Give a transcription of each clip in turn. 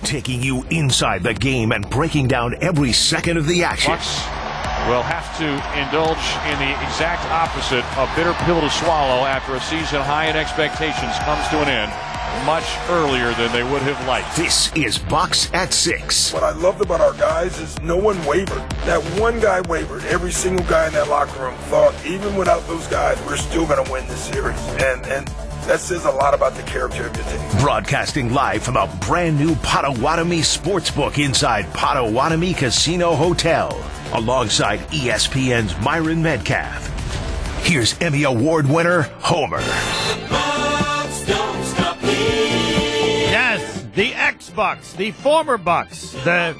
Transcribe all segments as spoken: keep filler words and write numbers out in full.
taking you inside the game and breaking down every second of the action. Bucks will have to indulge in the exact opposite, a bitter pill to swallow after a season high in expectations comes to an end much earlier than they would have liked. This is Bucks at Six. What I loved about our guys is no one wavered. That one guy wavered. Every single guy in that locker room thought, even without those guys, we're still going to win this series. And and that says a lot about the character of the team. Broadcasting live from a brand new Potawatomi Sportsbook inside Potawatomi Casino Hotel, alongside E S P N's Myron Metcalf. Here's Emmy Award winner Homer. Bucks don't stop here. Yes, the ex-Bucks, the former Bucks. The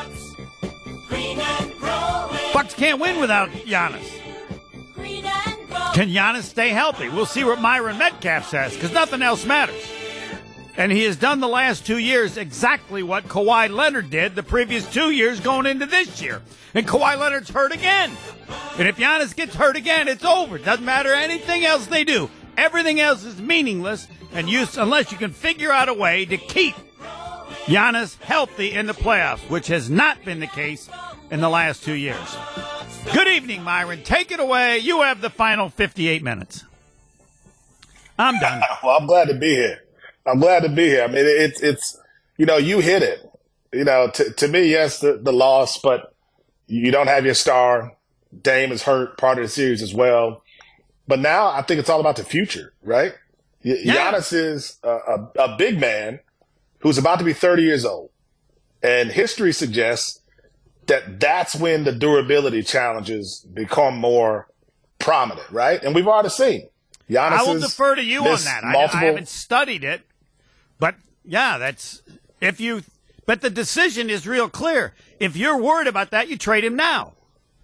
Bucks can't win without Giannis. Can Giannis stay healthy? We'll see what Myron Metcalf says, because nothing else matters. And he has done the last two years exactly what Kawhi Leonard did the previous two years going into this year. And Kawhi Leonard's hurt again. And if Giannis gets hurt again, it's over. Doesn't matter anything else they do. Everything else is meaningless and use, unless you can figure out a way to keep Giannis healthy in the playoffs, which has not been the case in the last two years. Good evening, Myron. Take it away. You have the final fifty-eight minutes. I'm done. Well, I'm glad to be here. I'm glad to be here. I mean, it's, it's you know, you hit it. You know, to, to me, yes, the, the loss, but you don't have your star. Dame is hurt, part of the series as well. But now I think it's all about the future, right? Y- Yeah. Giannis is a, a, a big man who's about to be thirty years old. And history suggests that that's when the durability challenges become more prominent, right? And we've already seen Giannis. I will defer to you on missed that. I, multiple- I haven't studied it, but yeah, that's if you. But the decision is real clear. If you're worried about that, you trade him now.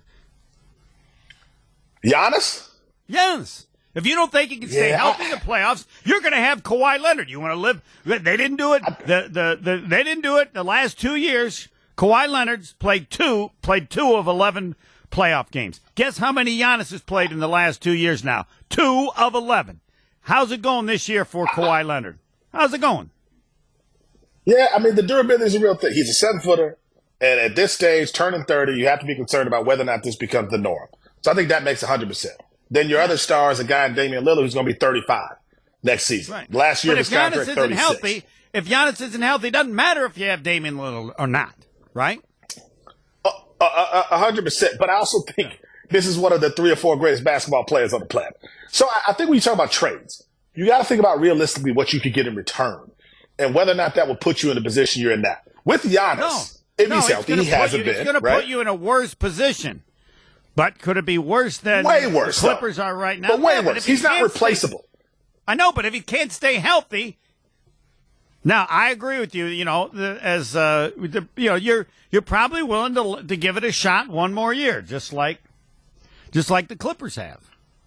Giannis? Yes. If you don't think he can stay Yeah, healthy I- in the playoffs, you're going to have Kawhi Leonard. You want to live? They didn't do it. The, the the they didn't do it the last two years. Kawhi Leonard's played two played two of eleven playoff games. Guess how many Giannis has played in the last two years now? Two of eleven. How's it going this year for Kawhi Leonard? How's it going? Yeah, I mean, the durability is a real thing. He's a seven-footer, and at this stage, turning thirty, you have to be concerned about whether or not this becomes the norm. So I think that makes one hundred percent. Then your other star is a guy in Damian Lillard who's going to be thirty-five next season. Right. Last year, but his if Giannis contract, isn't thirty-six. healthy, if Giannis isn't healthy, it doesn't matter if you have Damian Lillard or not, right? A hundred percent. But I also think this is one of the three or four greatest basketball players on the planet. So I, I think when you talk about trades, you got to think about realistically what you could get in return and whether or not that will put you in the position you're in now. With Giannis, No, if no, he's it's healthy, gonna he put hasn't you, been. It's going right? to put you in a worse position. But could it be worse than Way worse, the Clippers though. are right now? But way Yeah, worse. if he He's not can't replaceable. Stay, I know, but if he can't stay healthy, now I agree with you. You know, the, as uh, the, you know, you're you're probably willing to to give it a shot one more year, just like just like the Clippers have.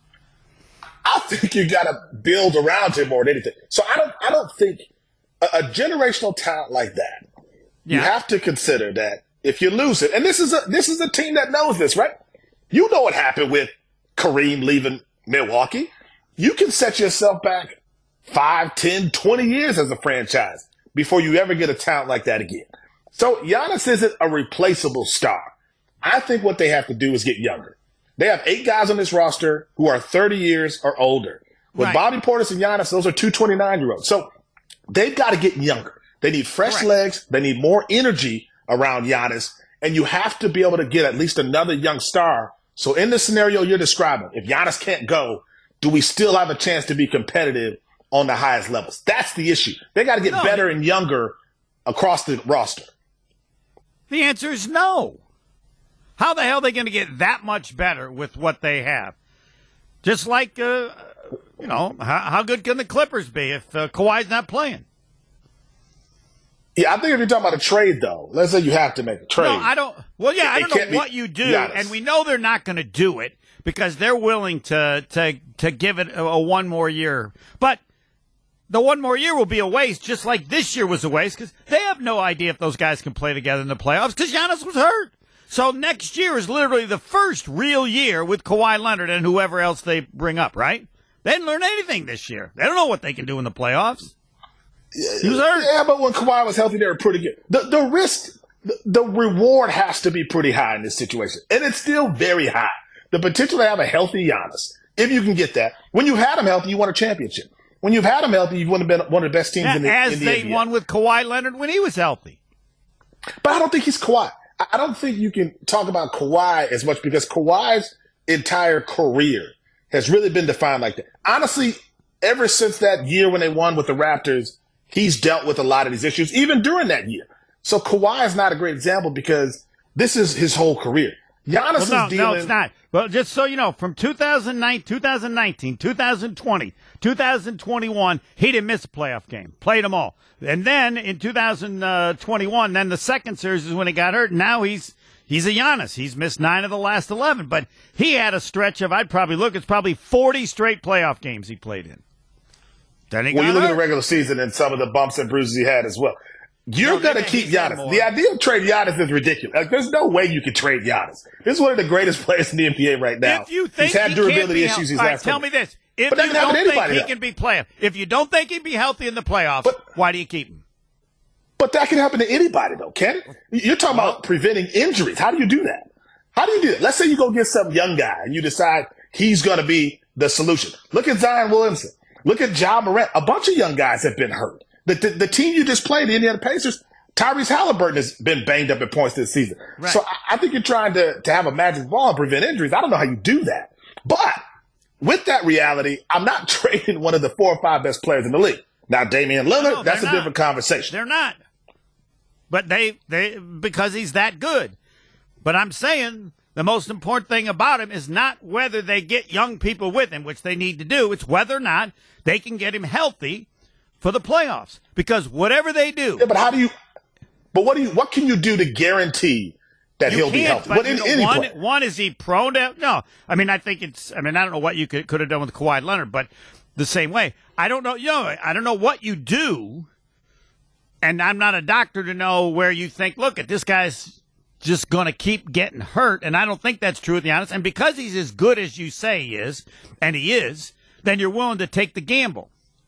I think you got to build around him more than anything. So I don't. I don't think a, a generational talent like that. You Yeah. have to consider that if you lose it, and this is a this is a team that knows this, right? You know what happened with Kareem leaving Milwaukee. You can set yourself back five, ten, twenty years as a franchise before you ever get a talent like that again. So Giannis isn't a replaceable star. I think what they have to do is get younger. They have eight guys on this roster who are thirty years or older. With Right. Bobby Portis and Giannis, those are two twenty-nine-year-olds. So they've got to get younger. They need fresh Correct. legs. They need more energy around Giannis. And you have to be able to get at least another young star. So in the scenario you're describing, if Giannis can't go, do we still have a chance to be competitive on the highest levels? That's the issue. They got to get No. better and younger across the roster. The answer is no. How the hell are they going to get that much better with what they have? Just like, uh, you know, how, how good can the Clippers be if uh, Kawhi's not playing? Yeah, I think if you're talking about a trade, though, let's say you have to make a trade. No, I don't. Well, yeah, I It don't can't know be what you do, Giannis. and we know they're not going to do it because they're willing to to to give it a, a one more year. But the one more year will be a waste, just like this year was a waste, because they have no idea if those guys can play together in the playoffs because Giannis was hurt. So next year is literally the first real year with Kawhi Leonard and whoever else they bring up, right? They didn't learn anything this year. They don't know what they can do in the playoffs. He was hurt. Yeah, but when Kawhi was healthy, they were pretty good. The the risk, the, the reward has to be pretty high in this situation, and it's still very high. The potential to have a healthy Giannis, if you can get that. When you've had him healthy, you won a championship. When you've had him healthy, you've been one of the best teams yeah, in the as in the they N B A. won with Kawhi Leonard when he was healthy. But I don't think he's Kawhi. I don't think you can talk about Kawhi as much because Kawhi's entire career has really been defined like that. Honestly, ever since that year when they won with the Raptors, he's dealt with a lot of these issues, even during that year. So Kawhi is not a great example because this is his whole career. Giannis well, no, is dealing. No, it's not. Well, just so you know, from two thousand nine, two thousand nineteen, two thousand twenty, two thousand twenty-one, he didn't miss a playoff game. Played them all. And then in two thousand twenty-one, then the second series is when he got hurt. Now he's he's a Giannis. He's missed nine of the last eleven. But he had a stretch of, I'd probably look, it's probably forty straight playoff games he played in. Then he when got you look hurt. at the regular season and some of the bumps and bruises he had as well. You're No, going to they- keep he's had Giannis. more. The idea of trade Giannis is ridiculous. Like, there's no way you can trade Giannis. This is one of the greatest players in the N B A right now. If you think he's had he durability can't be issues. healthy, He's all had right, tell some- me this. If But that you can happen don't to think anybody, he though. can be playing, if you don't think he'd be healthy in the playoffs, But- why do you keep him? But that can happen to anybody, though, can it? You're talking about preventing injuries. How do you do that? How do you do that? Let's say you go get some young guy and you decide he's going to be the solution. Look at Zion Williamson. Look at Ja Morant. A bunch of young guys have been hurt. The, the, the team you just played, the Indiana Pacers, Tyrese Halliburton has been banged up at points this season. Right. So I, I think you're trying to, to have a magic ball and prevent injuries. I don't know how you do that. But with that reality, I'm not trading one of the four or five best players in the league. Now, Damian Lillard, No, that's a they're not. different conversation. They're not. But they, they, because he's that good. But I'm saying the most important thing about him is not whether they get young people with him, which they need to do. It's whether or not they can get him healthy for the playoffs. Because whatever they do, Yeah, but how do you? But what do you? What can you do to guarantee that you he'll be can't, healthy? but What in you know, any one, player? one, is he prone to? No. I mean, I think it's, I mean, I don't know what you could, could have done with Kawhi Leonard, but the same way. I don't know, you know, I don't know what you do, and I'm not a doctor to know where you think, look, at this guy's just going to keep getting hurt, and I don't think that's true with Giannis. And because he's as good as you say he is, and he is, then you're willing to take the gamble.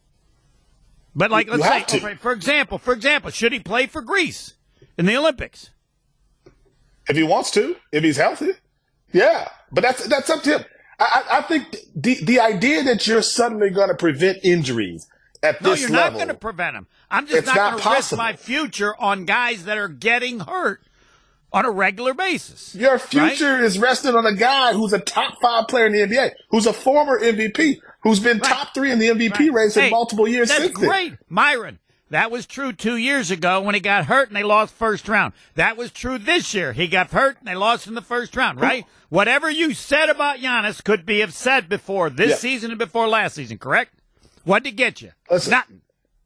But like, You let's have say, to. okay, for example, for example, should he play for Greece in the Olympics? If he wants to, if he's healthy, yeah. But that's that's up to him. I, I I think the the idea that you're suddenly going to prevent injuries at No, this you're level. not going to prevent him. I'm just It's not, not going to risk possible. my future on guys that are getting hurt on a regular basis. Your future right? is resting on a guy who's a top five player in the N B A, who's a former M V P, who's been Right. top three in the M V P Right. race Hey, in multiple years That's since then. great. Myron, that was true two years ago when he got hurt and they lost first round. That was true this year. He got hurt and they lost in the first round, right? Whatever you said about Giannis could be have said before this Yeah. season and before last season, correct? What did it get you? Listen. Nothing.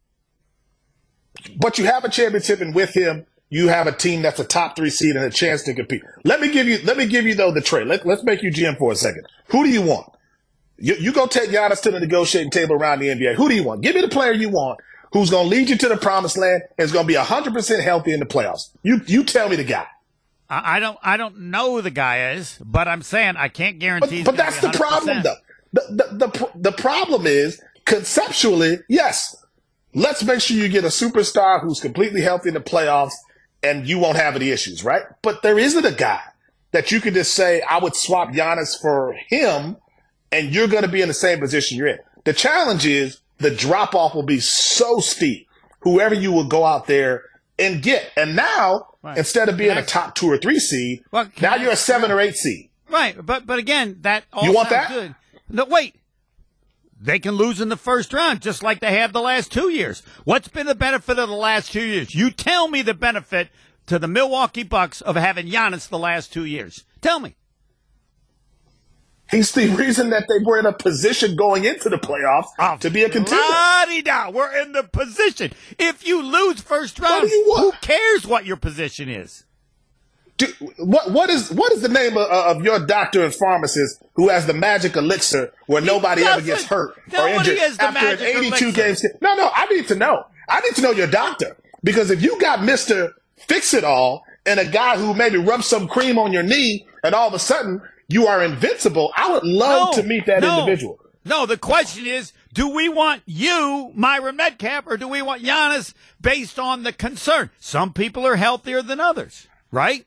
But you have a championship, and with him, you have a team that's a top three seed and a chance to compete. Let me give you, let me give you though the trade. Let, let's make you G M for a second. Who do you want? You, you go take Giannis to the negotiating table around the N B A. Who do you want? Give me the player you want, who's going to lead you to the promised land and is going to be one hundred percent healthy in the playoffs. You, you tell me the guy. I I don't. I don't know who the guy is, but I'm saying I can't guarantee. But, he's but gonna that's be the problem, one hundred percent. though. The, the, the, pr- the problem is, conceptually, yes, let's make sure you get a superstar who's completely healthy in the playoffs and you won't have any issues, right? But there isn't a guy that you can just say, I would swap Giannis for him and you're going to be in the same position you're in. The challenge is the drop-off will be so steep, whoever you will go out there and get. And now, Right. instead of being Can I- a top two or three seed, Well, can now I- you're a seven or eight seed. Right, but but again, that all You want sounds that? good. No, wait. They can lose in the first round, just like they have the last two years. What's been the benefit of the last two years? You tell me the benefit to the Milwaukee Bucks of having Giannis the last two years. Tell me. He's the reason that they were in a position going into the playoffs to be a contender. La-di-da, we're in the position. If you lose first round, do you want? who cares what your position is? Dude, what what is what is the name of, of your doctor and pharmacist who has the magic elixir where nobody ever gets doesn't. hurt or Nobody injured has the after an magic eighty-two elixir. game season? No, no, I need to know. I need to know your doctor because if you got Mister Fix-It-All and a guy who maybe rubs some cream on your knee and all of a sudden you are invincible, I would love No, to meet that no. individual. No, the question is, Do we want you, Myron Metcalf, or do we want Giannis based on the concern? Some people are healthier than others, right?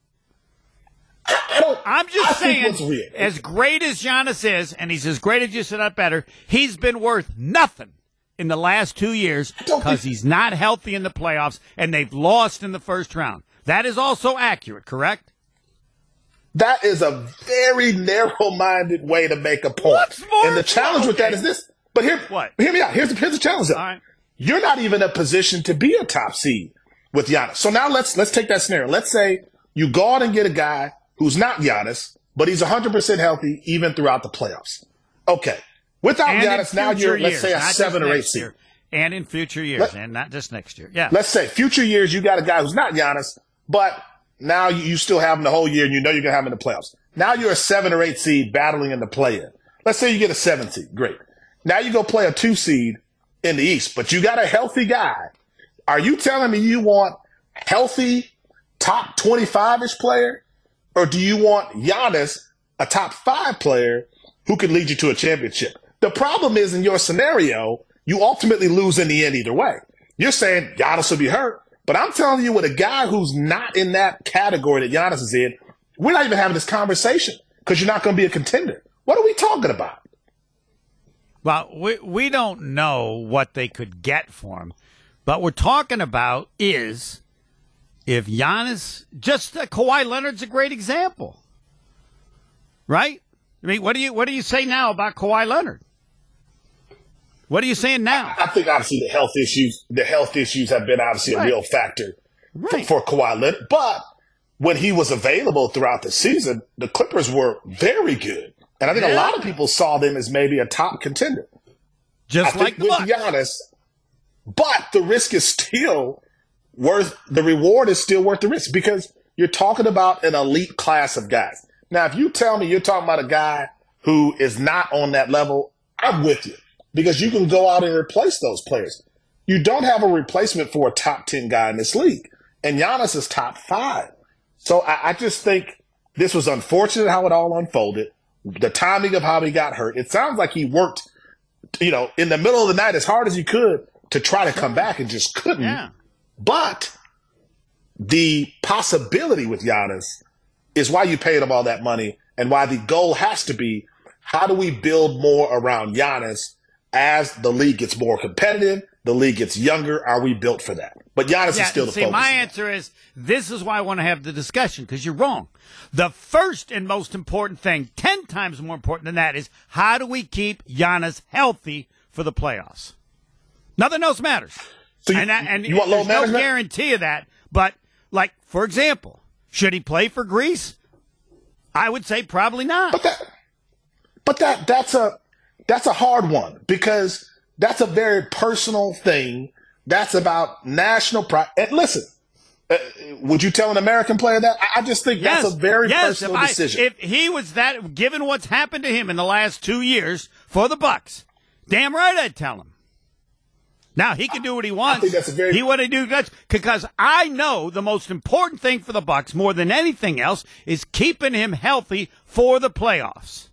I don't, I'm just I think saying, as great as Giannis is, and he's as great as you said, not better, he's been worth nothing in the last two years because he's not healthy in the playoffs, and they've lost in the first round. That is also accurate, correct? That is a very narrow-minded way to make a point. What's more and the challenge with that is this. But hear, what? hear me out. Here's the, here's the challenge, though. All right. You're not even in a position to be a top seed with Giannis. So now let's let's take that scenario. Let's say you go out and get a guy who's not Giannis, but he's one hundred percent healthy even throughout the playoffs. Okay. Without And Giannis, now you're, years, let's say, a seven or eight seed. Year. And in future years, Let, and not just next year. Yeah. Let's say future years, you got a guy who's not Giannis, but now you, you still have him the whole year, and you know you're going to have him in the playoffs. Now you're a seven or eight seed battling in the play-in. Let's say you get a seven seed. Great. Now you go play a two seed in the East, but you got a healthy guy. Are you telling me you want healthy top twenty-five-ish player, or do you want Giannis, a top five player who could lead you to a championship? The problem is, in your scenario, you ultimately lose in the end either way. You're saying Giannis will be hurt, but I'm telling you, with a guy who's not in that category that Giannis is in, we're not even having this conversation because you're not going to be a contender. What are we talking about? Well, we we don't know what they could get for him, but we're talking about is if Giannis, just uh, Kawhi Leonard's a great example, right? I mean, what do you what do you say now about Kawhi Leonard? What are you saying now? I think obviously the health issues, the health issues have been obviously right. a real factor right. for, for Kawhi Leonard. But when he was available throughout the season, the Clippers were very good. And I think yeah. a lot of people saw them as maybe a top contender. Just I like think the with Bucks. Giannis, but the risk is still worth, the reward is still worth the risk because you're talking about an elite class of guys. Now, if you tell me you're talking about a guy who is not on that level, I'm with you because you can go out and replace those players. You don't have a replacement for a top ten guy in this league, and Giannis is top five. So I, I just think this was unfortunate how it all unfolded. The timing of how he got hurt. It sounds like he worked, you know, in the middle of the night as hard as he could to try to come back and just couldn't. Yeah. But the possibility with Giannis is why you paid him all that money and why the goal has to be how do we build more around Giannis as the league gets more competitive, the league gets younger. Are we built for that? But Giannis yeah, is still the see, focus. my answer is this is why I want to have the discussion because you're wrong. The first and most important thing, ten times more important than that, is how do we keep Giannis healthy for the playoffs? Nothing else matters. So you, and and you want there's low management? no guarantee of that. But, like, for example, should he play for Greece? I would say probably not. But that, but that that's a that's a hard one because that's a very personal thing. That's about national pride. And listen, uh, would you tell an American player that? I, I just think yes, that's a very yes, personal if I, decision. If he was that, given what's happened to him in the last two years for the Bucks, damn right I'd tell him. Now, he can do what he wants. I think that's a very he want to do that because I know the most important thing for the Bucks more than anything else is keeping him healthy for the playoffs.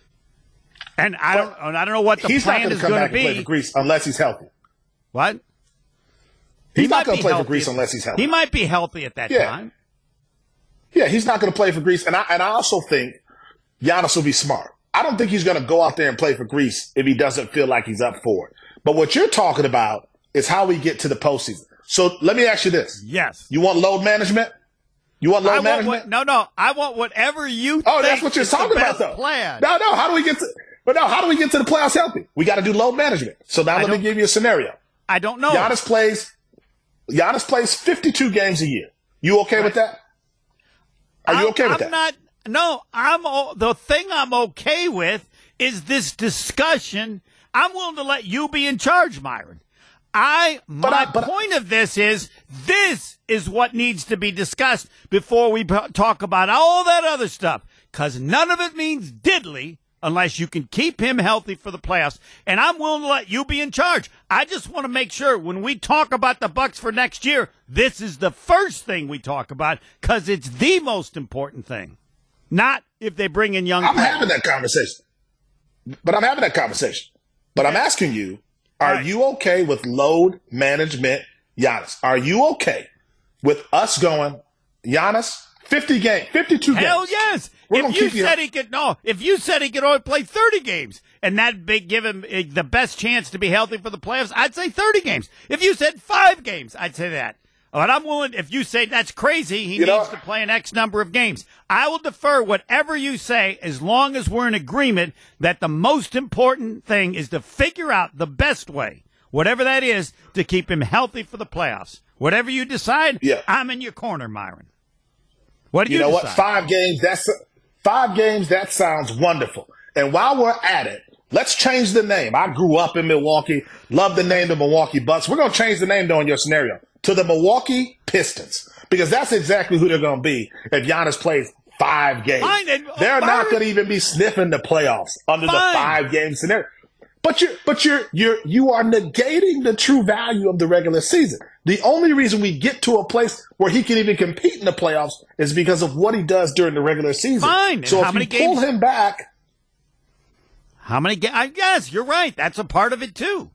And I don't, and I don't know what the he's plan not is come going back to be. And play for Greece unless he's healthy. What? He's he not going be to play for healthy Greece at, unless he's healthy. He might be healthy at that Yeah. time. Yeah, he's not going to play for Greece. And I, and I also think Giannis will be smart. I don't think he's going to go out there and play for Greece if he doesn't feel like he's up for it. But what you're talking about is how we get to the postseason. So let me ask you this. Yes. You want load management? You want load I want management? what, no, no. I want whatever you Oh, think that's what you're is the talking about, best though. plan. No, no. How do we get to? But no, how do we get to the playoffs healthy? We got to do load management. So now I let me don't- give you a scenario. I don't know. Giannis plays. Giannis plays fifty-two games a year. You okay with that? Are you I'm- okay with I'm that? not. No, I'm. o- The thing I'm okay with is this discussion. I'm willing to let you be in charge, Myron. I my I- but I- point of this is this is what needs to be discussed before we p- talk about all that other stuff, because none of it means diddly unless you can keep him healthy for the playoffs. And I'm willing to let you be in charge. I just want to make sure when we talk about the Bucks for next year, this is the first thing we talk about because it's the most important thing, not if they bring in young I'm players. having that conversation. But I'm having that conversation. But I'm asking you, are right. you okay with load management, Giannis? Are you okay with us going, Giannis, fifty games, fifty-two Hell games? yes. We're if you keep said you- he could, no, if you said he could only play thirty games and that big give him uh, the best chance to be healthy for the playoffs, I'd say thirty games. If you said five games, I'd say that. But I'm willing, if you say that's crazy, he you needs know, to play an X number of games. I will defer whatever you say as long as we're in agreement that the most important thing is to figure out the best way, whatever that is, to keep him healthy for the playoffs. Whatever you decide, yeah. I'm in your corner, Myron. What do you, you know decide? what? Five games, that's five games, that sounds wonderful. And while we're at it, let's change the name. I grew up in Milwaukee, love the name the Milwaukee Bucks. We're going to change the name, though, in your scenario, to the Milwaukee Pistons, because that's exactly who they're going to be if Giannis plays five games. Fine, and, oh, they're Byron, not going to even be sniffing the playoffs under fine. the five-game scenario. But you're, but you're, you're, you are negating the true value of the regular season. The only reason we get to a place where he can even compete in the playoffs is because of what he does during the regular season. Fine. So and if how many you pull games? him back, How many games? I guess you're right. That's a part of it too.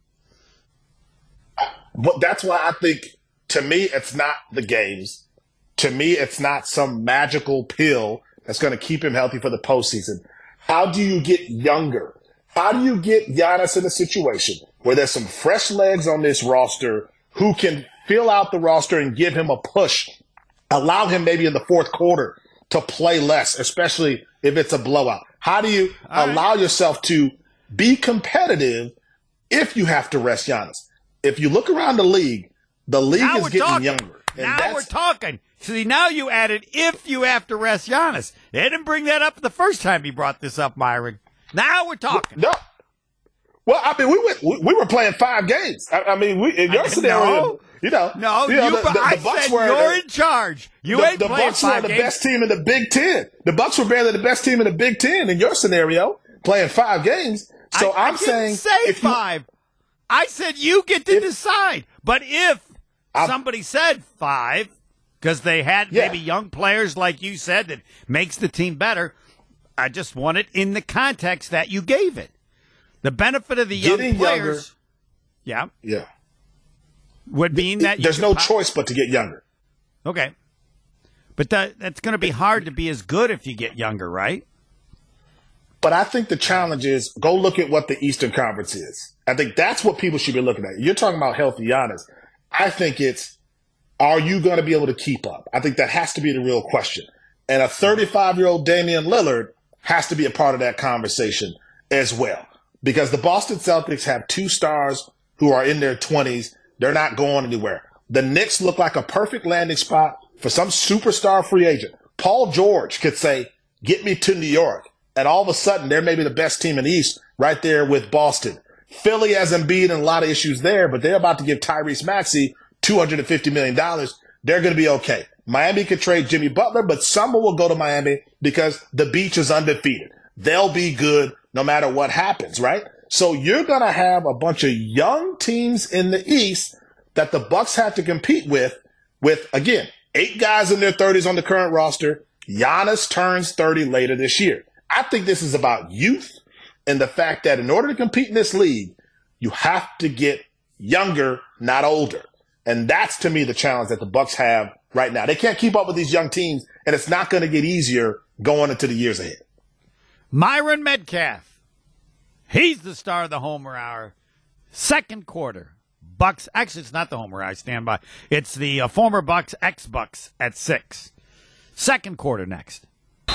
but that's why I think, to me, it's not the games. To me, it's not some magical pill that's going to keep him healthy for the postseason. How do you get younger? How do you get Giannis in a situation where there's some fresh legs on this roster who can fill out the roster and give him a push, allow him maybe in the fourth quarter to play less, especially if it's a blowout? How do you All allow right. yourself to be competitive if you have to rest Giannis? If you look around the league, the league Now is we're getting talking. younger. And Now that's- we're talking. See, now you added if you have to rest Giannis. They didn't bring that up the first time you brought this up, Myron. Now we're talking. No. Well, I mean, we went, we, we were playing five games. I, I mean, we, in your I- scenario, no. you know, No, you know, you, the, the, I the Bucks said were you're the, in charge. You the, ain't the playing Bucks were five the games. best team in the Big Ten. The Bucks were barely the best team in the Big Ten in your scenario, playing five games. So I, I'm I saying, didn't say if you- five. I said you get to If- decide. But if I'm- somebody said five, because they had Yeah. maybe young players like you said that makes the team better, I just want it in the context that you gave it. The benefit of the young Getting players, yeah, yeah, would mean that you there's could no po- choice but to get younger. Okay, but that that's going to be hard to be as good if you get younger, right? But I think the challenge is go look at what the Eastern Conference is. I think that's what people should be looking at. You're talking about healthy Giannis. I think it's, are you going to be able to keep up? I think that has to be the real question. And a thirty-five-year-old Damian Lillard has to be a part of that conversation as well. Because the Boston Celtics have two stars who are in their twenties. They're not going anywhere. The Knicks look like a perfect landing spot for some superstar free agent. Paul George could say, get me to New York. And all of a sudden, they're maybe the best team in the East right there with Boston. Philly has Embiid and a lot of issues there, but they're about to give Tyrese Maxey two hundred fifty million dollars. They're going to be okay. Miami could trade Jimmy Butler, but someone will go to Miami because the beach is undefeated. They'll be good no matter what happens, right? So you're going to have a bunch of young teams in the East that the Bucks have to compete with, with, again, eight guys in their thirties on the current roster. Giannis turns thirty later this year. I think this is about youth and the fact that in order to compete in this league, you have to get younger, not older. And that's, to me, the challenge that the Bucks have right now. They can't keep up with these young teams, and it's not going to get easier going into the years ahead. Myron Metcalf. He's the star of the Homer Hour. Second quarter. Bucks. Actually, it's not the Homer Hour. I stand by. It's the uh, former Bucks, ex-Bucks at six. Second quarter next.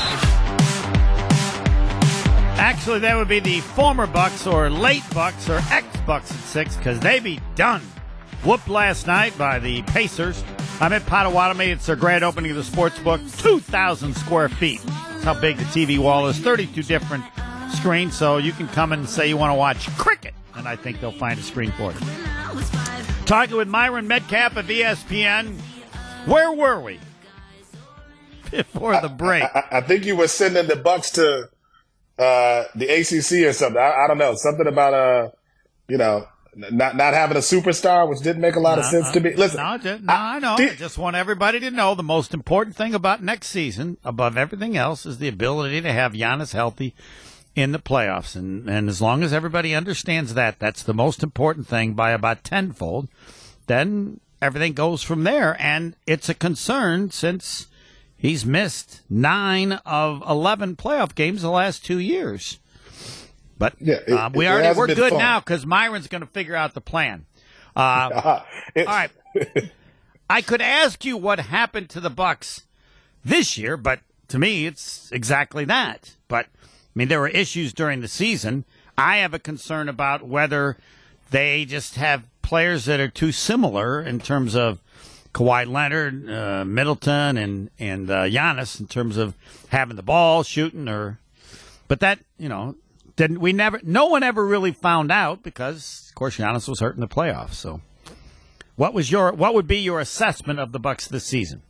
Actually, that would be the former Bucks or late Bucks or ex-Bucks at six because they be done. Whooped last night by the Pacers. I'm at Potawatomi. It's their grand opening of the sports book. two thousand square feet. That's how big the T V wall is. thirty-two different screens, so you can come and say you want to watch cricket, and I think they'll find a screen for you. Talking with Myron Metcalf of E S P N. Where were we before the break? I, I, I think you were sending the Bucks to uh, the A C C or something. I, I don't know. Something about, uh, you know, Not not having a superstar, which didn't make a lot no, of sense no, to me. Listen, no, just, no I, I know. Did, I just want everybody to know the most important thing about next season, above everything else, is the ability to have Giannis healthy in the playoffs. And, and as long as everybody understands that, that's the most important thing by about tenfold, then everything goes from there. And it's a concern since he's missed nine of eleven playoff games the last two years. But yeah, it, uh, we it already we're good fun. now because Myron's going to figure out the plan. Uh, all right. I could ask you what happened to the Bucks this year, but to me, it's exactly that. But I mean, there were issues during the season. I have a concern about whether they just have players that are too similar in terms of Kawhi Leonard, uh, Middleton, and and uh, Giannis in terms of having the ball, shooting, or. But that you know, didn't we never? No one ever really found out because, of course, Giannis was hurt in the playoffs. So, what was your what would be your assessment of the Bucks this season?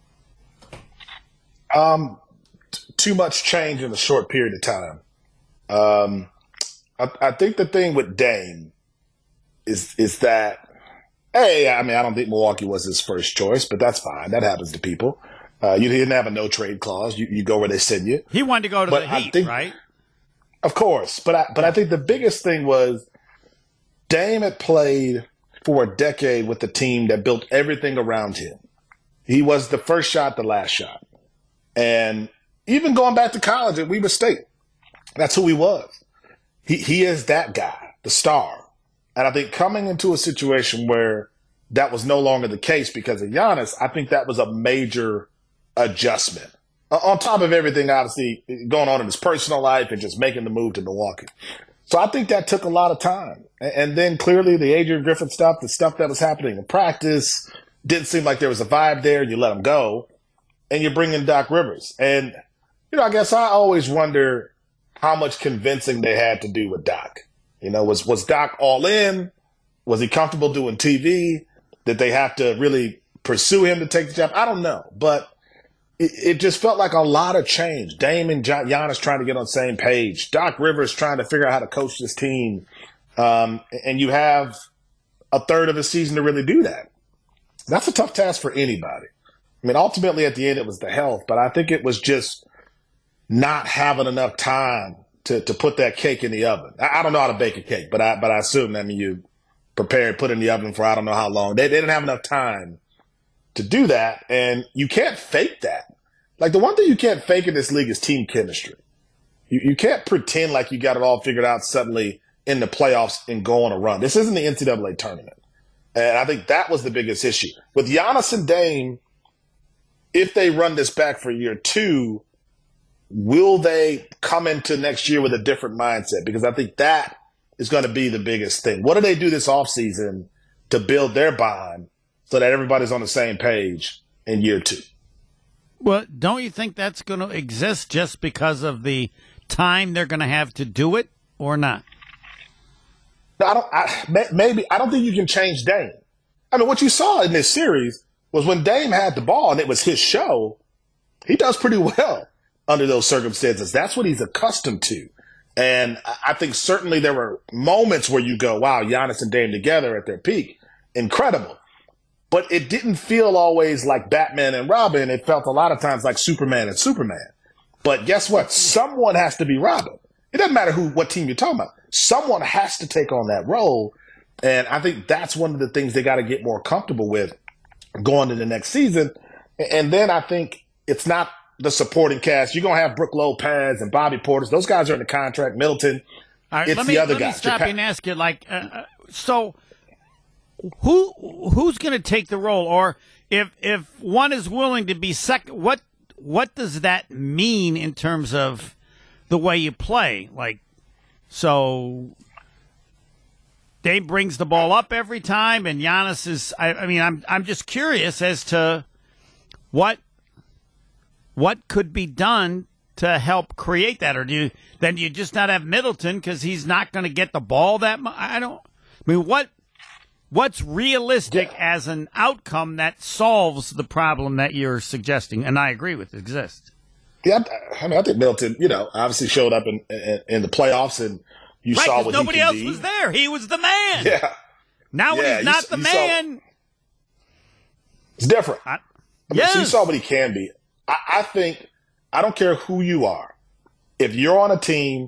Um, t- too much change in a short period of time. Um, I, I think the thing with Dame is is that, hey, I mean, I don't think Milwaukee was his first choice, but that's fine. That happens to people. Uh, you didn't have a no trade clause. You, you go where they send you. He wanted to go to but the I Heat, think, right? Of course, but I, but I think the biggest thing was Dame had played for a decade with the team that built everything around him. He was the first shot, the last shot. And even going back to college at Weber State, that's who he was. He he is that guy, the star. And I think coming into a situation where that was no longer the case because of Giannis, I think that was a major adjustment. Uh, on top of everything, obviously, going on in his personal life and just making the move to Milwaukee. So I think that took a lot of time. And, and then clearly the Adrian Griffin stuff, the stuff that was happening in practice, didn't seem like there was a vibe there, and you let him go. And you bring in Doc Rivers. And, you know, I guess I always wonder how much convincing they had to do with Doc. You know, was, was Doc all in? Was he comfortable doing T V? Did they have to really pursue him to take the job? I don't know. But it, it just felt like a lot of change. Dame and Gian- Giannis trying to get on the same page. Doc Rivers trying to figure out how to coach this team. Um, and you have a third of the season to really do that. That's a tough task for anybody. I mean, ultimately, at the end, it was the health, but I think it was just not having enough time to, to put that cake in the oven. I, I don't know how to bake a cake, but I but I assume, I mean, you prepare and put it in the oven for I don't know how long. They, they didn't have enough time to do that, and you can't fake that. Like, the one thing you can't fake in this league is team chemistry. You, you can't pretend like you got it all figured out suddenly in the playoffs and go on a run. This isn't the N C double A tournament, and I think that was the biggest issue. With Giannis and Dame, if they run this back for year two, will they come into next year with a different mindset? Because I think that is going to be the biggest thing. What do they do this offseason to build their bond so that everybody's on the same page in year two? Well, don't you think that's going to exist just because of the time they're going to have to do it or not? I don't. I, maybe I don't think you can change Dame. I mean, what you saw in this series was when Dame had the ball and it was his show, he does pretty well under those circumstances. That's what he's accustomed to. And I think certainly there were moments where you go, wow, Giannis and Dame together at their peak, incredible. But it didn't feel always like Batman and Robin. It felt a lot of times like Superman and Superman. But guess what? Someone has to be Robin. It doesn't matter who, what team you're talking about. Someone has to take on that role. And I think that's one of the things they got to get more comfortable with going to the next season. And then I think it's not the supporting cast. You're going to have Brook Lopez and Bobby Portis. Those guys are in the contract. Middleton. All right, it's let the me, other let guys. me stop Japan- you and ask you, like, uh, uh, so who who's going to take the role? Or if if one is willing to be second, what what does that mean in terms of the way you play? Like, so Dave brings the ball up every time, and Giannis is. I, I mean, I'm I'm just curious as to what what could be done to help create that, or do you then do you just not have Middleton because he's not going to get the ball that much? I don't. I mean, what what's realistic yeah. as an outcome that solves the problem that you're suggesting, and I agree with exists. Yeah, I mean, I think Middleton, you know, obviously showed up in in, in the playoffs, and you right, saw what nobody he can else be. was there. He was the man. Yeah. Now when yeah, he's not you, the you man, saw, it's different. I, I mean, yes. so you saw what he can be. I, I think I don't care who you are. If you're on a team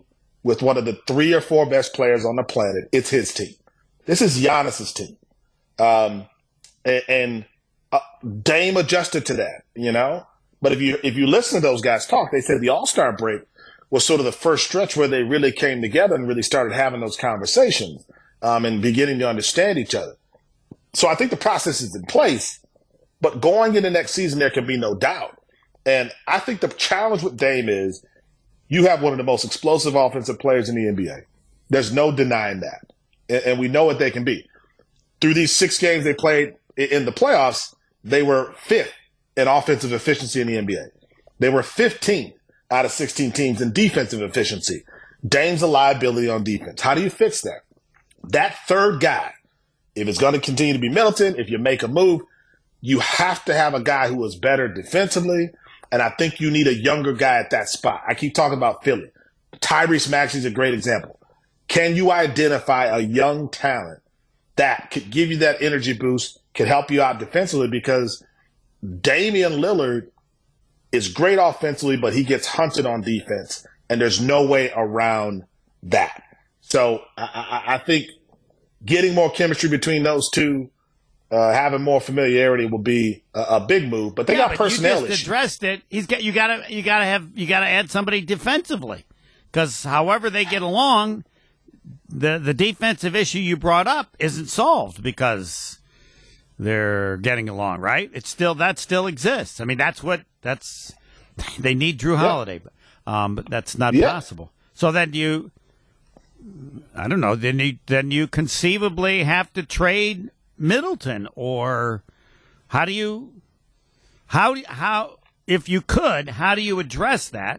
with one of the three or four best players on the planet, it's his team. This is Giannis's team. Um, and and uh, Dame adjusted to that, you know? But if you if you listen to those guys talk, they said the All-Star break was sort of the first stretch where they really came together and really started having those conversations um, and beginning to understand each other. So I think the process is in place, but going into next season, there can be no doubt. And I think the challenge with Dame is you have one of the most explosive offensive players in the N B A. There's no denying that. And, and we know what they can be. Through these six games they played in the playoffs, they were fifth in offensive efficiency in the N B A. They were fifteenth out of sixteen teams in defensive efficiency. Dame's a liability on defense. How do you fix that? That third guy, if it's going to continue to be Middleton, if you make a move, you have to have a guy who is better defensively, and I think you need a younger guy at that spot. I keep talking about Philly. Tyrese Maxey's a great example. Can you identify a young talent that could give you that energy boost, could help you out defensively? Because Damian Lillard is great offensively, but he gets hunted on defense, and there's no way around that. So I, I, I think getting more chemistry between those two, uh, having more familiarity will be a, a big move. But they yeah, got but personnel you just issues. addressed it. He's got you got to you got to have you got to add somebody defensively, because however they get along, the the defensive issue you brought up isn't solved because they're getting along, right? It's still that still exists. I mean, that's what that's they need Drew Holiday, yeah. but, um, but that's not yeah. possible. So then you, I don't know. Then you then you conceivably have to trade Middleton, or how do you how how if you could how do you address that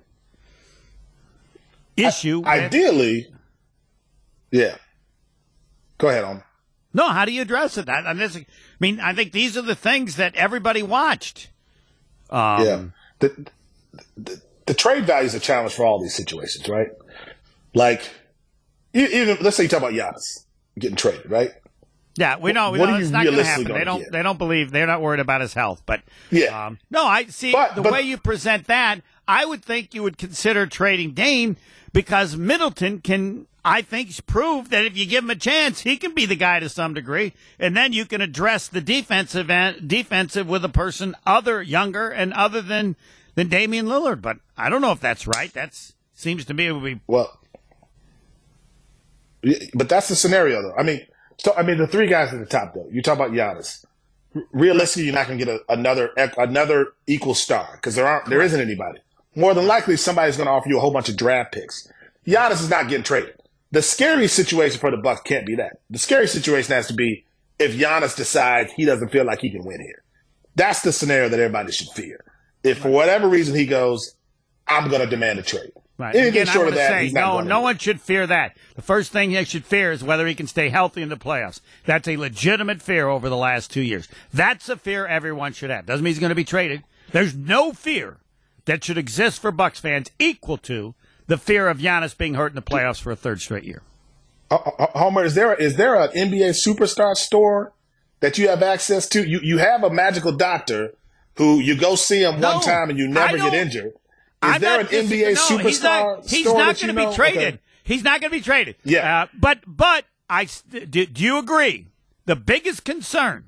issue? I, with, ideally, yeah. Go ahead, on. No, how do you address it? I, I mean, I think these are the things that everybody watched. Um, yeah. The, the, the trade value is a challenge for all these situations, right? Like, even let's say you talk about Giannis getting traded, right? Yeah, we know. We what know are it's you not going to happen. realistically They don't. get? They don't believe. They're not worried about his health. But Yeah. um, no, I see But- the but- way you present that. I would think you would consider trading Dame because Middleton can. I think prove that if you give him a chance, he can be the guy to some degree, and then you can address the defensive end, defensive with a person other younger and other than than Damian Lillard. But I don't know if that's right. That's seems to me it would be. Well, but that's the scenario, though. I mean, so I mean, the three guys at the top, though. You talk about Giannis. Realistically, you're not going to get a, another another equal star because there aren't there isn't anybody. More than likely, somebody's going to offer you a whole bunch of draft picks. Giannis is not getting traded. The scary situation for the Bucks can't be that. The scary situation has to be if Giannis decides he doesn't feel like he can win here. That's the scenario that everybody should fear. If for whatever reason he goes, I'm going to demand a trade. Right. Anything Again, short I of that, say, he's not no, going no to one should fear that. The first thing they should fear is whether he can stay healthy in the playoffs. That's a legitimate fear over the last two years. That's a fear everyone should have. Doesn't mean he's going to be traded. There's no fear that should exist for Bucks fans equal to the fear of Giannis being hurt in the playoffs for a third straight year. Homer, is there is there an N B A superstar store that you have access to? You you have a magical doctor who you go see him No, one time and you never get injured. Is I'm there not an N B A dis- no, superstar he's not, he's store not that you going to know? be traded. Okay. He's not going to be traded. Yeah. Uh, but but I do, do you agree? The biggest concern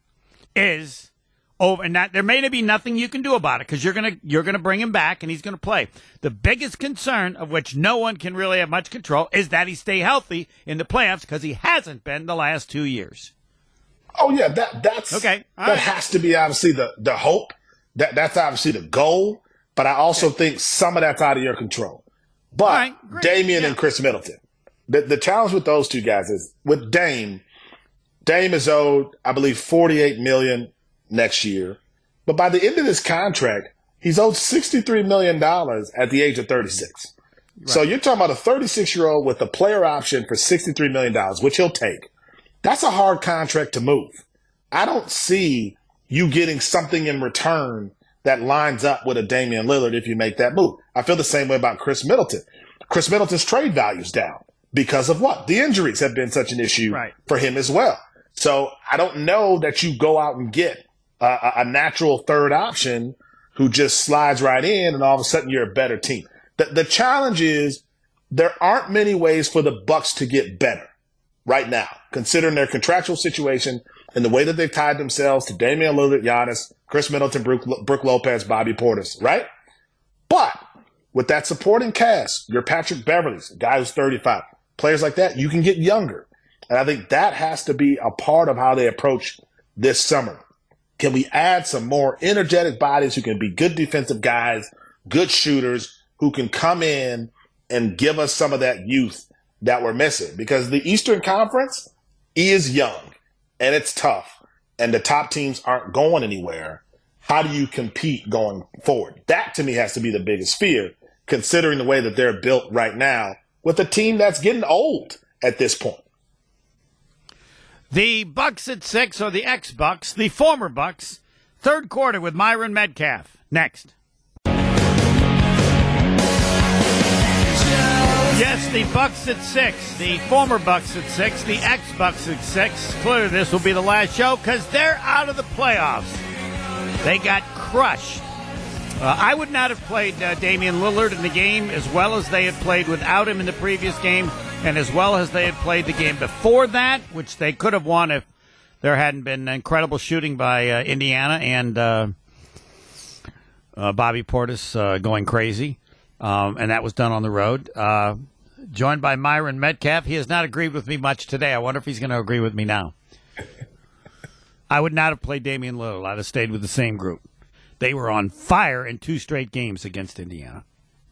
is over, and that there may be nothing you can do about it because you're gonna you're gonna bring him back and he's gonna play. The biggest concern, of which no one can really have much control, is that he stay healthy in the playoffs because he hasn't been the last two years. Oh yeah, that that's Okay. All that right. has to be obviously the the hope. That that's obviously the goal. But I also Okay. think some of that's out of your control. But All right, great. Damian Yeah. and Chris Middleton. The the challenge with those two guys is with Dame, Dame is owed, I believe, forty-eight million dollars next year. But by the end of this contract, he's owed sixty-three million dollars at the age of thirty-six. Right. So you're talking about a thirty-six-year-old with a player option for sixty-three million dollars, which he'll take. That's a hard contract to move. I don't see you getting something in return that lines up with a Damian Lillard if you make that move. I feel the same way about Chris Middleton. Chris Middleton's trade value's down because of what? The injuries have been such an issue Right. for him as well. So I don't know that you go out and get a, a natural third option who just slides right in and all of a sudden you're a better team. The, the challenge is there aren't many ways for the Bucks to get better right now, considering their contractual situation and the way that they've tied themselves to Damian Lillard, Giannis, Chris Middleton, Brook, Brook Lopez, Bobby Portis, right? But with that supporting cast, your Patrick Beverleys, a guy who's thirty-five, players like that, you can get younger. And I think that has to be a part of how they approach this summer. Can we add some more energetic bodies who can be good defensive guys, good shooters, who can come in and give us some of that youth that we're missing? Because the Eastern Conference is young and it's tough and the top teams aren't going anywhere. How do you compete going forward? That to me has to be the biggest fear, considering the way that they're built right now with a team that's getting old at this point. The Bucks at six, or the ex-Bucks, the former Bucks, third quarter with Myron Metcalf. Next. Yes, the Bucks at six, the former Bucks at six, the ex-Bucks at six. Clearly this will be the last show because they're out of the playoffs. They got crushed. Uh, I would not have played uh, Damian Lillard in the game as well as they had played without him in the previous game and as well as they had played the game before that, which they could have won if there hadn't been incredible shooting by uh, Indiana and uh, uh, Bobby Portis uh, going crazy. Um, and that was done on the road. Uh, joined by Myron Metcalf. He has not agreed with me much today. I wonder if he's going to agree with me now. I would not have played Damian Lillard. I'd have stayed with the same group. They were on fire in two straight games against Indiana.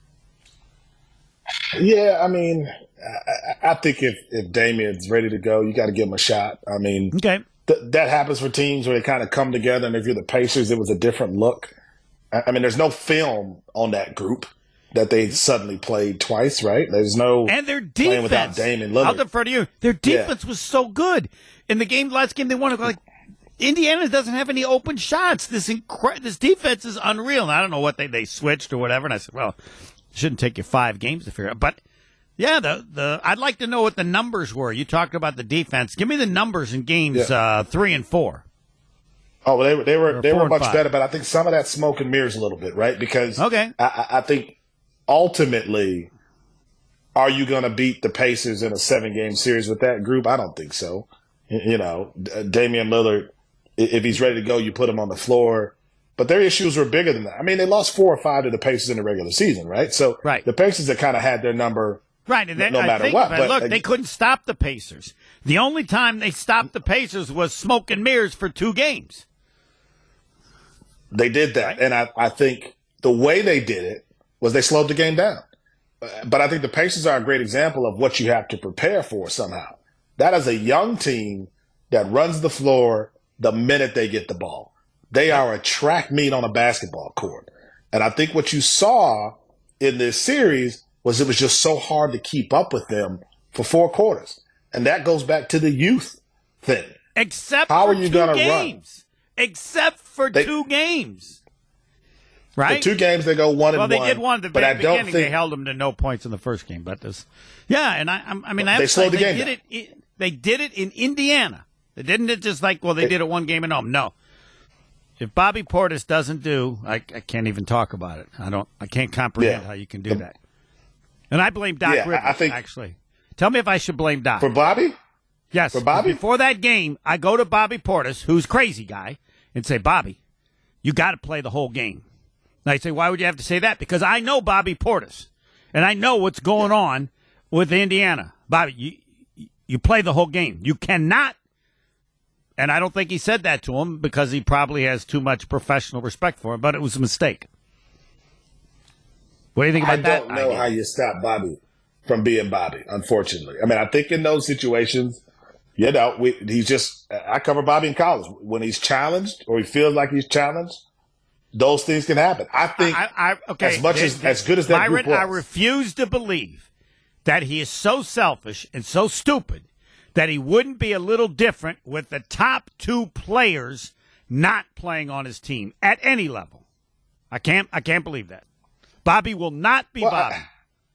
Yeah, I mean, I, I think if, if Damian's ready to go, you got to give him a shot. I mean, okay. th- that happens for teams where they kind of come together, and if you're the Pacers, it was a different look. I, I mean, there's no film on that group that they suddenly played twice, right? There's no and their defense playing without Damian Lillard. I'll defer to you. Their defense yeah. was so good in the game. Last game they won. Like Indiana doesn't have any open shots. This incre- this defense is unreal. And I don't know what they they switched or whatever. And I said, well, it shouldn't take you five games to figure out. But yeah, the the I'd like to know what the numbers were. You talked about the defense. Give me the numbers in games yeah. uh, three and four. Oh, well, they were they were or they were much five. better, but I think some of that smoke and mirrors a little bit, right? Because okay. I, I think. Ultimately, are you going to beat the Pacers in a seven-game series with that group? I don't think so. You know, Damian Lillard, if he's ready to go, you put him on the floor. But their issues were bigger than that. I mean, they lost four or five to the Pacers in the regular season, right? So right. the Pacers have kind of had their number right, and they, no I matter think, what. But, but look, uh, they couldn't stop the Pacers. The only time they stopped the Pacers was smoke and mirrors for two games. They did that. Right. And I, I think the way they did it was they slowed the game down. But I think the Pacers are a great example of what you have to prepare for somehow. That is a young team that runs the floor the minute they get the ball. They are a track meet on a basketball court. And I think what you saw in this series was it was just so hard to keep up with them for four quarters. And that goes back to the youth thing. Except How for are you two gonna games. Run? Except for they, two games. Right? The two games they go one well, and they one. did one at the but very I don't beginning. think They held them to no points in the first game, but this, yeah. And I, I mean, I they slowed the they game did down. it, it. They did it in Indiana. They didn't it just like well, they did it one game at home. No, if Bobby Portis doesn't do, I, I can't even talk about it. I don't. I can't comprehend yeah. how you can do that. And I blame Doc yeah, Rivers. I think, actually, tell me if I should blame Doc for Bobby. Yes, for Bobby. Before that game, I go to Bobby Portis, who's a crazy guy, and say, Bobby, you got to play the whole game. Now you say, why would you have to say that? Because I know Bobby Portis, and I know what's going on with Indiana. Bobby, you, you play the whole game. You cannot, and I don't think he said that to him because he probably has too much professional respect for him, but it was a mistake. What do you think about I that? don't know idea? How you stop Bobby from being Bobby, unfortunately. I mean, I think in those situations, you know, we, he's just, I cover Bobby in college. When he's challenged or he feels like he's challenged, those things can happen. I think I, I, okay, as much this, as as good as that Myron, group was, I refuse to believe that he is so selfish and so stupid that he wouldn't be a little different with the top two players not playing on his team at any level. I can't I can't believe that. Bobby will not be well, Bobby. I,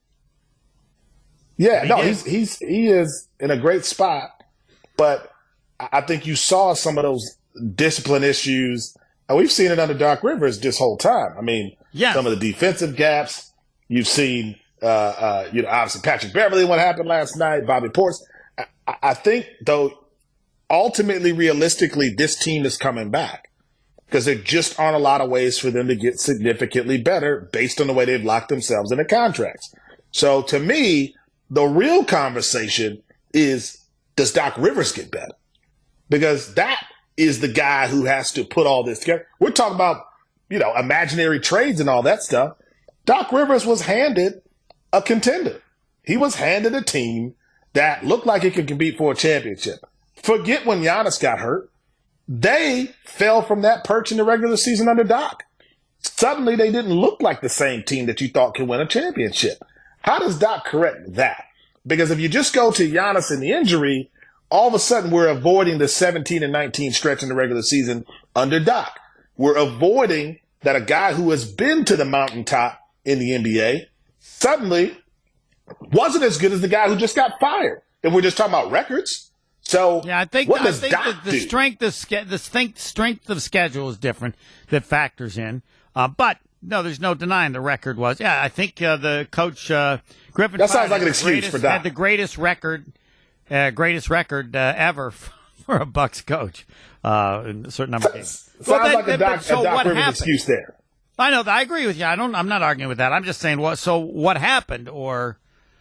yeah, he no, did. he's he's he is in a great spot, but I think you saw some of those discipline issues. And we've seen it under Doc Rivers this whole time. I mean, yes. some of the defensive gaps. You've seen Uh, uh, you know, obviously Patrick Beverly, what happened last night, Bobby Portis. I, I think, though, ultimately, realistically, this team is coming back because there just aren't a lot of ways for them to get significantly better based on the way they've locked themselves into contracts. So to me, the real conversation is, does Doc Rivers get better? Because that is the guy who has to put all this together. We're talking about, you know, imaginary trades and all that stuff. Doc Rivers was handed a contender. He was handed a team that looked like it could compete for a championship. Forget when Giannis got hurt. They fell from that perch in the regular season under Doc. Suddenly they didn't look like the same team that you thought could win a championship. How does Doc correct that? Because if you just go to Giannis and the injury, all of a sudden we're avoiding the seventeen and nineteen stretch in the regular season under Doc. We're avoiding that a guy who has been to the mountaintop in the N B A suddenly wasn't as good as the guy who just got fired. If we're just talking about records. So yeah, I think, what I does think Doc the, the do? strength of ske- the strength, strength of schedule is different that factors in. Uh, but no, there's no denying the record was. Yeah, I think uh, the coach uh, Griffin. That sounds like an the excuse greatest- for Doc. Had the greatest record, uh, greatest record uh, ever for a Bucks coach uh, in a certain number of games. Sounds Well, then- like a then- Doc, but so a Doc what Rivers happened? excuse there. I know. I agree with you. I don't. I'm not arguing with that. I'm just saying what. So what happened? Or,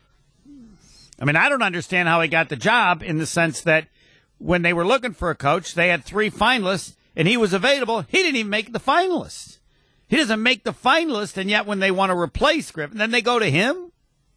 I mean, I don't understand how he got the job in the sense that when they were looking for a coach, they had three finalists, and he was available. He didn't even make the finalists. He doesn't make the finalists, and yet when they want to replace Griffin, then they go to him.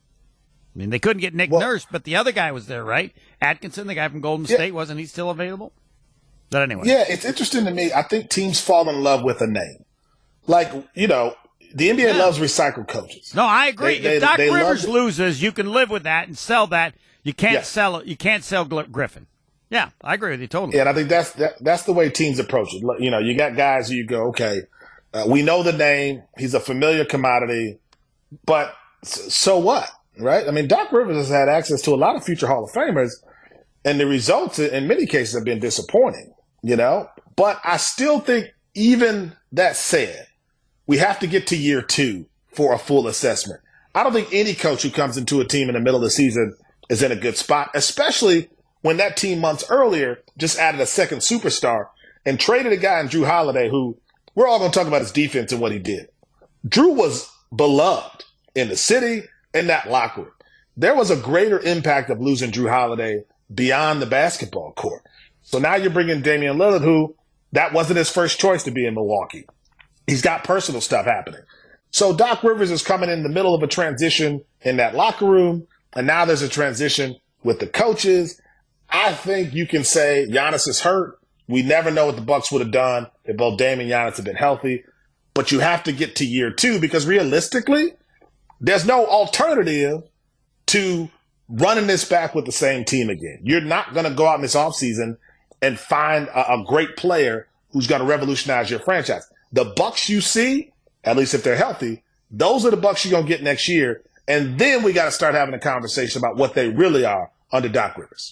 I mean, they couldn't get Nick Well- Nurse, but the other guy was there, right? Atkinson, the guy from Golden Yeah. State, wasn't he still available? But anyway, Yeah, it's interesting to me. I think teams fall in love with a name. Like, you know, the N B A Yeah. loves recycled coaches. No, I agree. They- if they- Doc they love Rivers it. loses, you can live with that and sell that. You can't Yes. sell it. You can't sell Gl- Griffin. Yeah, I agree with you totally. Yeah, and I think that's that, that's the way teams approach it. You know, you got guys who you go, okay, uh, we know the name. He's a familiar commodity. But s- so what, right? I mean, Doc Rivers has had access to a lot of future Hall of Famers, and the results in many cases have been disappointing, you know? But I still think, even that said, we have to get to year two for a full assessment. I don't think any coach who comes into a team in the middle of the season is in a good spot, especially when that team months earlier just added a second superstar and traded a guy in Drew Holiday who we're all going to talk about his defense and what he did. Drew was beloved in the city, in that locker room. There was a greater impact of losing Drew Holiday beyond the basketball court. So now you're bringing Damian Lillard, who that wasn't his first choice to be in Milwaukee. He's got personal stuff happening. So Doc Rivers is coming in the middle of a transition in that locker room, and now there's a transition with the coaches. I think you can say Giannis is hurt. We never know what the Bucks would have done if both Dame and Giannis had been healthy. But you have to get to year two because realistically, there's no alternative to running this back with the same team again. You're not going to go out in this offseason and find a, a great player who's going to revolutionize your franchise. The Bucks you see, at least if they're healthy, those are the Bucks you're going to get next year. And then we got to start having a conversation about what they really are under Doc Rivers.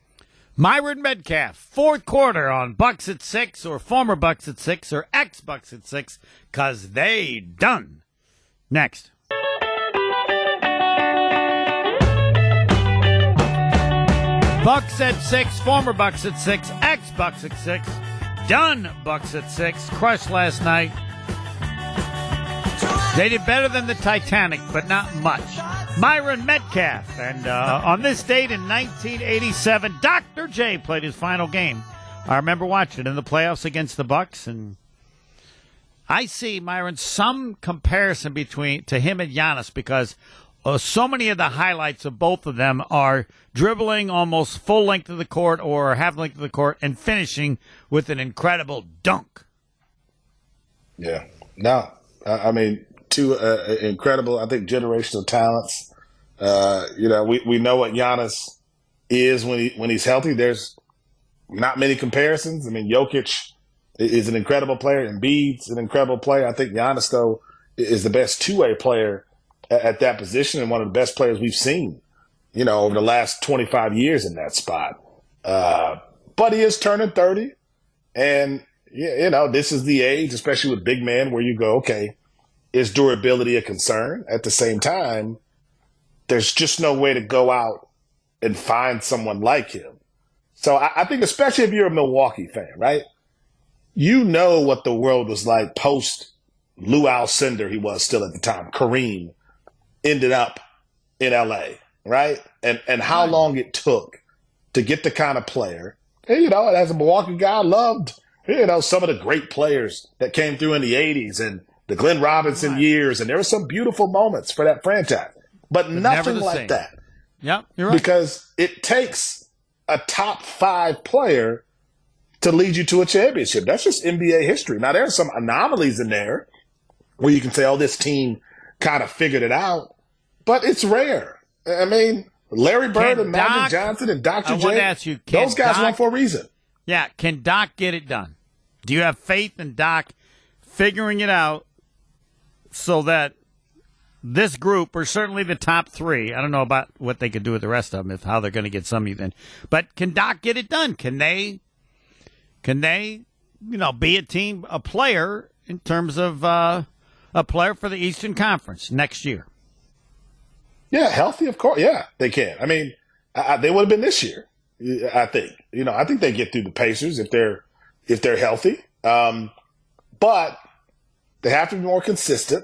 Myron Metcalf, fourth quarter on Bucks at six, or former Bucks at six, or ex-Bucks at six, because they done. Next. Bucks at six, former Bucks at six, ex-Bucks at six, done Bucks at six, crushed last night. They did better than the Titanic, but not much. Myron Metcalf, and uh, on this date in nineteen eighty-seven, Doctor J played his final game. I remember watching it in the playoffs against the Bucks, and I see, Myron, some comparison between to him and Giannis because uh, so many of the highlights of both of them are dribbling almost full length of the court or half length of the court and finishing with an incredible dunk. Yeah. No, I I mean, two uh, incredible, I think, generational talents. Uh, you know, we, we know what Giannis is when he when he's healthy. There's not many comparisons. I mean, Jokic is an incredible player, and Embiid's an incredible player. I think Giannis, though, is the best two-way player at, at that position and one of the best players we've seen, you know, over the last twenty-five years in that spot. Uh, but he is turning thirty, and, you know, this is the age, especially with big men, where you go, okay, is durability a concern? At the same time, there's just no way to go out and find someone like him. So I, I think especially if you're a Milwaukee fan, right? You know what the world was like post Lou Alcindor, he was still at the time. Kareem ended up in L A, right? And and how long it took to get the kind of player. And, you know, as a Milwaukee guy, I loved, you know, some of the great players that came through in the eighties and the Glenn Robinson right. years. And there were some beautiful moments for that franchise. But, but nothing like same. that. Yeah, you're right. Because it takes a top five player to lead you to a championship. That's just N B A history. Now, there are some anomalies in there where you can say, oh, this team kind of figured it out. But it's rare. I mean, Larry Bird can and Doc, Magic Johnson and Doctor J, to ask you, those guys Doc, won for a reason. Yeah, can Doc get it done? Do you have faith in Doc figuring it out so that this group, or certainly the top three, I don't know about what they could do with the rest of them, if how they're going to get some even, but can Doc get it done? Can they, can they, you know, be a team, a player in terms of uh, a player for the Eastern Conference next year? Yeah, healthy, of course. Yeah, they can. I mean, I, they would have been this year. I think. You know, I think they get through the Pacers if they're if they're healthy. Um, but they have to be more consistent.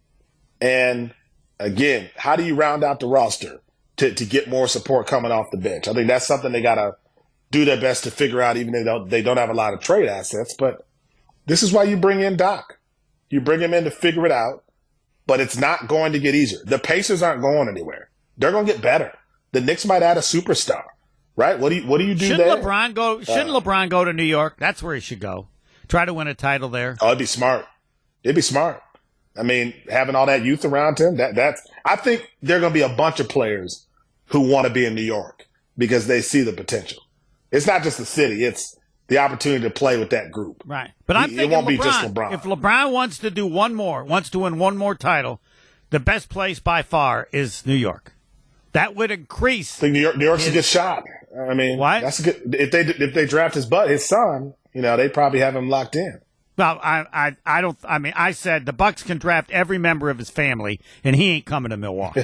And again, how do you round out the roster to, to get more support coming off the bench? I think that's something they got to do their best to figure out, even though they don't, they don't have a lot of trade assets. But this is why you bring in Doc. You bring him in to figure it out, but it's not going to get easier. The Pacers aren't going anywhere. They're going to get better. The Knicks might add a superstar, right? What do you What do you do shouldn't there? LeBron go, shouldn't uh, LeBron go to New York? That's where he should go. Try to win a title there. Oh, it'd be smart. It'd be smart. I mean, having all that youth around him, that that's. I think there are going to be a bunch of players who want to be in New York because they see the potential. It's not just the city; it's the opportunity to play with that group. Right. But I'm it, thinking it won't LeBron, be just LeBron. If LeBron wants to do one more, wants to win one more title, the best place by far is New York. That would increase. I think New York, New York should get shot. I mean, what? That's a good. If they if they draft his butt, his son, you know, they probably have him locked in. Well, I, I, I don't. I mean, I said the Bucks can draft every member of his family, and he ain't coming to Milwaukee.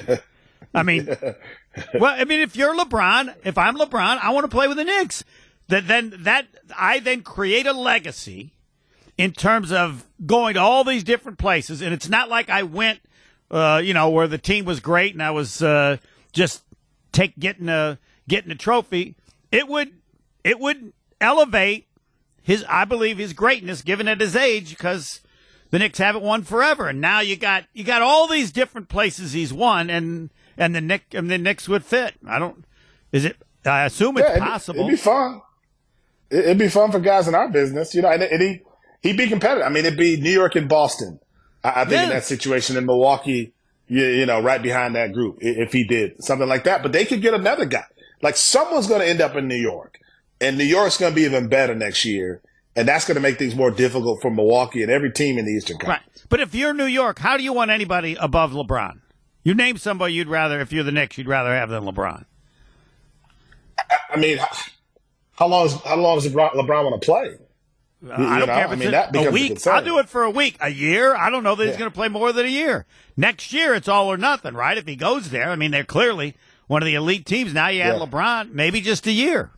I mean, well, I mean, if you're LeBron, if I'm LeBron, I want to play with the Knicks. That then that I then create a legacy in terms of going to all these different places, and it's not like I went, uh, you know, where the team was great and I was uh, just take getting a getting a trophy. It would it would elevate his, I believe, his greatness, given at his age, because the Knicks haven't won forever, and now you got you got all these different places he's won, and and the Knicks and the Knicks would fit. I don't. Is it? I assume it's yeah, it'd, possible. It'd be fun. It'd be fun for guys in our business, you know. And, and he he'd be competitive. I mean, it'd be New York and Boston. I, I think yeah. in that situation in Milwaukee, you, you know, right behind that group, if he did something like that. But they could get another guy. Like someone's going to end up in New York. And New York's going to be even better next year, and that's going to make things more difficult for Milwaukee and every team in the Eastern Conference. Right. But if you're New York, how do you want anybody above LeBron? You name somebody you'd rather, if you're the Knicks, you'd rather have than LeBron. I, I mean, how long is how long does LeBron, LeBron want to play? Uh, I don't know? care if I it's mean, that a week. concern. I'll do it for a week, a year. I don't know that yeah. he's going to play more than a year. Next year, it's all or nothing, right? If he goes there, I mean, they're clearly one of the elite teams. Now you add yeah. LeBron, maybe just a year.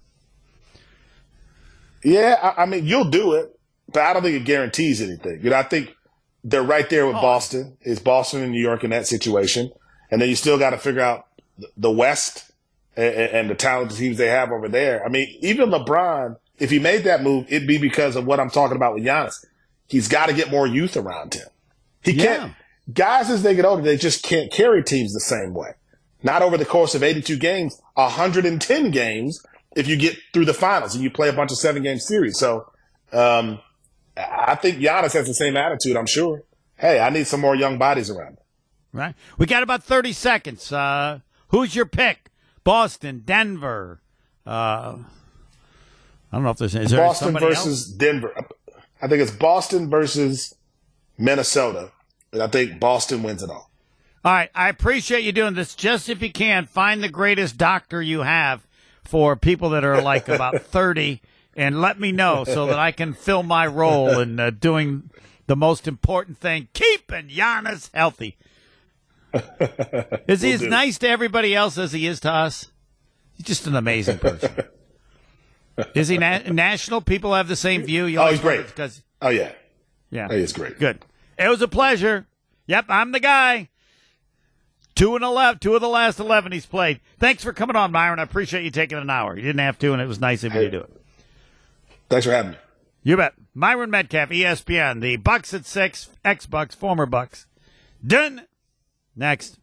Yeah, I, I mean, you'll do it, but I don't think it guarantees anything. You know, I think they're right there with oh. Boston. It's Boston and New York in that situation. And then you still got to figure out the West and, and the talented teams they have over there. I mean, even LeBron, if he made that move, it'd be because of what I'm talking about with Giannis. He's got to get more youth around him. He yeah. can't. Guys, as they get older, they just can't carry teams the same way. Not over the course of eighty-two games, one hundred ten games. If you get through the finals and you play a bunch of seven-game series. So um, I think Giannis has the same attitude, I'm sure. Hey, I need some more young bodies around me. Right. We got about thirty seconds. Uh, who's your pick? Boston, Denver. Uh, I don't know if there's is there Boston versus else? Denver. I think it's Boston versus Minnesota. And I think Boston wins it all. All right. I appreciate you doing this. Just if you can, find the greatest doctor you have for people that are like about thirty, and let me know so that I can fill my role in uh, doing the most important thing, keeping Giannis healthy. Is he Will as do. nice to everybody else as he is to us? He's just an amazing person. Is he na- national? People have the same view. You Oh, like he's great. Because Oh, yeah. yeah, He is great. Good. It was a pleasure. Yep, I'm the guy. Two and eleven, two of the last eleven he's played. Thanks for coming on, Myron. I appreciate you taking an hour. You didn't have to, and it was nice of you Hey. to do it. Thanks for having me. You bet. Myron Metcalf, E S P N. The Bucks at six. Ex-Bucks, former Bucks. Done. Next.